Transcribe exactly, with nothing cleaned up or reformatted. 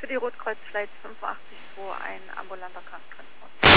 für die Rotkreuzflight fünfundachtzig zwei ein ambulanter Krankentransport.